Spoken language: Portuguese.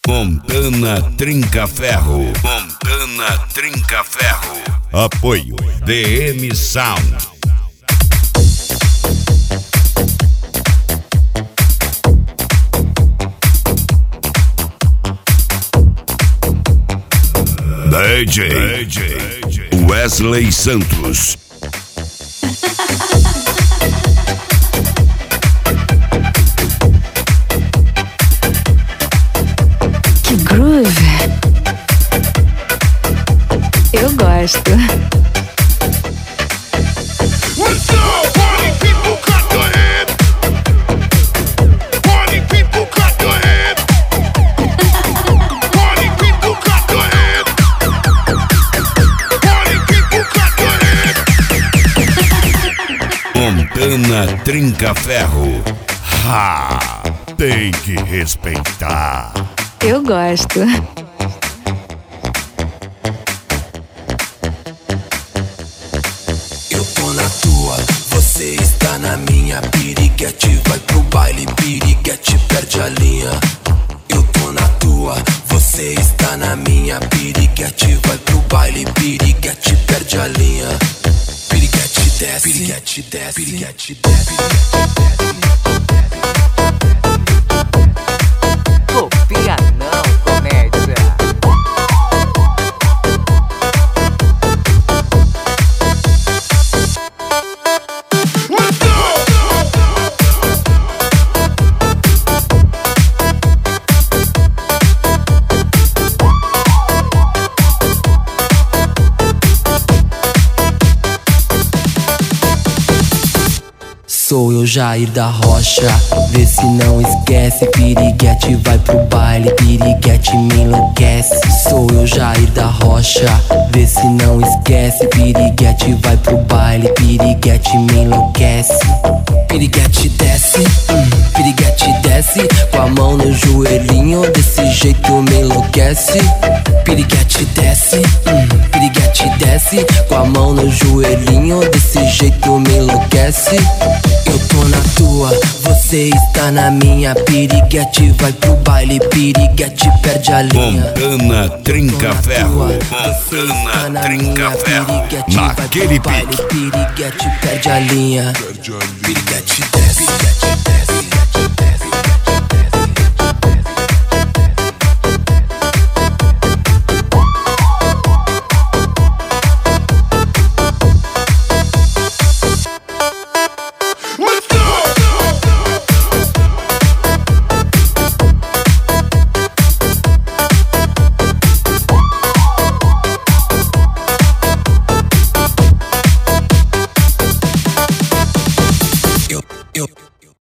Montana Trinca Ferro. Montana Trinca Ferro. Apoio DM Sound. DJ Wesley Santos. Que groove! Eu gosto. Montana Trinca Ferro. Ha! Tem que respeitar. Eu gosto. Eu tô na tua, você está na minha. Piriguete vai pro baile, piriguete perde a linha. Eu tô na tua, você está na minha. Piriguete vai pro baile, piriguete perde a linha. Piriguete desce, piriguete desce, piriguete desce. Copia não, comédia. Sou eu, Jair da Rocha, vê se não esquece. Piriguete vai pro baile, piriguete me enlouquece. Sou eu, Jair da Rocha, vê se não esquece. Piriguete vai pro baile, piriguete me enlouquece. Piriguete desce, piriguete desce, com a mão no joelhinho, desse jeito me enlouquece. Piriguete desce, piriguete desce, com a mão no joelhinho, desse jeito me enlouquece. Eu tô na tua, você está na minha. Piriguete vai pro baile, piriguete perde a linha. Montana Trinca Ferro. Montana Trinca Ferro. Naquele pique. Piriguete perde a linha. Piriguete desce, piriguete desce.